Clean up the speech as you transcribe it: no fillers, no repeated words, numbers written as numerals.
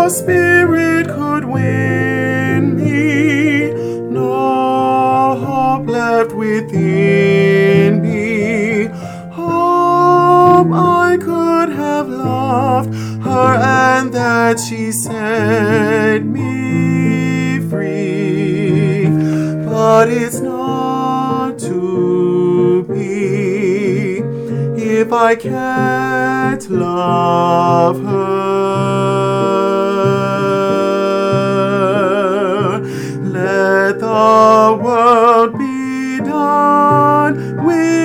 the Spirit could win me, no hope left within me. Hope I could have loved her and that she set me free, but it's not to be if I can't love her. Let the world be done with